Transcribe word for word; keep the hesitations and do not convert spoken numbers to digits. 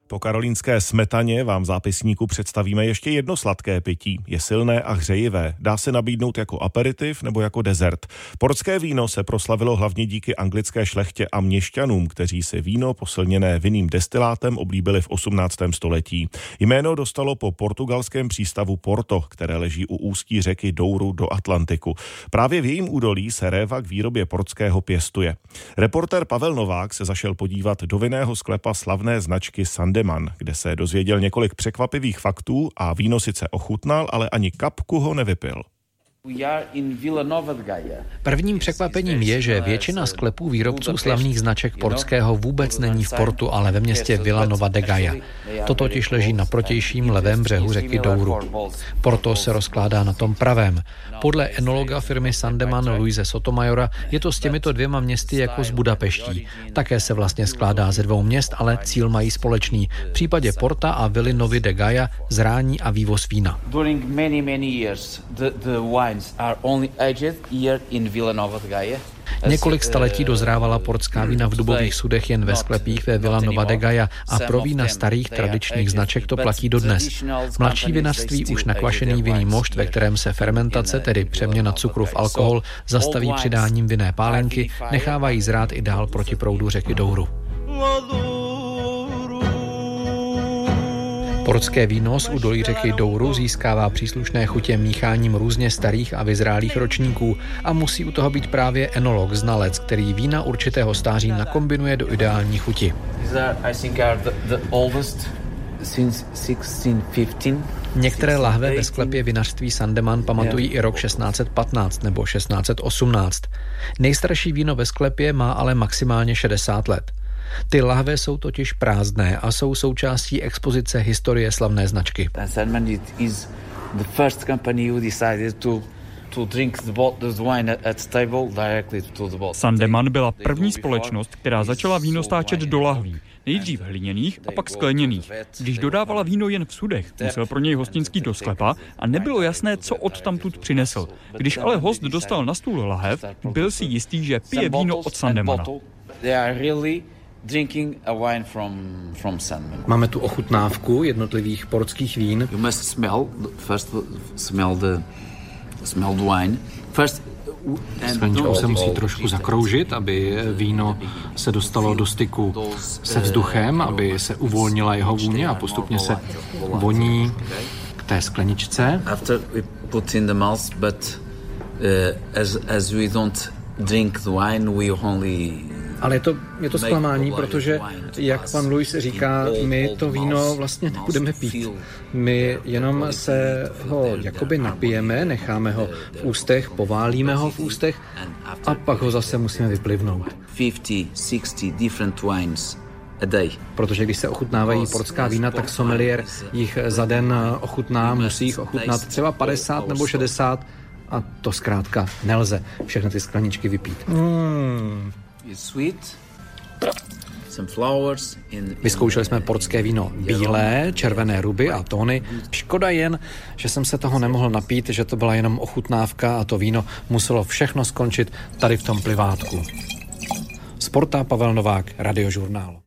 Po karolínské smetaně vám v zápisníku představíme ještě jedno sladké pití. Je silné a hřejivé. Dá se nabídnout jako aperitiv nebo jako dezert. Portské víno se proslavilo hlavně díky anglické šlechtě a měšťanům, kteří si víno posilněné vinným destilátem oblíbili v osmnáctém století. Jméno dostalo po portugalském přístavu Porto, které leží u ústí řeky Douro do Atlantiku. Právě v jejím údolí se réva k výrobě portského pěstuje. Reportér Pavel Novák se zašel podívat do vinného sklepa slavné značky Sandeman, kde se dozvěděl několik překvapivých faktů a víno sice ochutnal, ale ani kapku ho nevypil. Prvním překvapením je, že většina sklepů výrobců slavných značek portského vůbec není v Portu, ale ve městě Vila Nova de Gaia. To totiž leží na protějším levém břehu řeky Douro. Porto se rozkládá na tom pravém. Podle enologa firmy Sandeman Luise Sotomayora je to s těmito dvěma městy jako s Budapeští. Také se vlastně skládá ze dvou měst, ale cíl mají společný. V případě Porta a Vily Novy de Gaia zrání a vývoz vína. Několik staletí dozrávala portská vína v dubových sudech jen ve sklepích ve Vila Nova de Gaia a pro vína starých tradičních značek to platí dodnes. Mladší vinařství už nakvašený vinný mošt, ve kterém se fermentace, tedy přeměna cukru v alkohol, zastaví přidáním vinné pálenky, nechávají zrát i dál proti proudu řeky Douro. Portské víno z údolí řeky Douro získává příslušné chutě mícháním různě starých a vyzrálých ročníků a musí u toho být právě enolog, znalec, který vína určitého stáří nakombinuje do ideální chuti. Některé lahve ve sklepě vinařství Sandeman pamatují i rok šestnáct patnáct nebo šestnáct osmnáct. Nejstarší víno ve sklepě má ale maximálně šedesát let. Ty lahve jsou totiž prázdné a jsou součástí expozice historie slavné značky. Sandeman byla první společnost, která začala víno stáčet do lahví. Nejdřív hliněných a pak skleněných. Když dodávala víno jen v sudech, musel pro něj hostinský do sklepa a nebylo jasné, co odtamtud přinesl. Když ale host dostal na stůl lahev, byl si jistý, že pije víno od Sandemana. Drinking a wine from from Sandeman. Máme tu ochutnávku jednotlivých portských vín. You must smell first smell the smell the wine. First Skleničkou se musí trošku zakroužit, aby víno se dostalo do styku se vzduchem, aby se uvolnila jeho vůně a postupně se voní k té skleničce. After we put in the mouth, but uh, as as we don't drink the wine, we only. Ale je to, je to zklamání, protože, jak pan Luis říká, my to víno vlastně nebudeme pít. My jenom se ho jakoby napijeme, necháme ho v ústech, poválíme ho v ústech a pak ho zase musíme vyplivnout. Protože když se ochutnávají portská vína, tak sommelier jich za den ochutná, musí jich ochutnat třeba padesát nebo šedesát a to zkrátka nelze všechny ty skleničky vypít. Mm. Vyzkoušeli jsme portské víno bílé, červené ruby a tóny. Škoda jen, že jsem se toho nemohl napít, že to byla jenom ochutnávka a to víno muselo všechno skončit tady v tom plivátku. Z Porta Pavel Novák, Radiožurnál.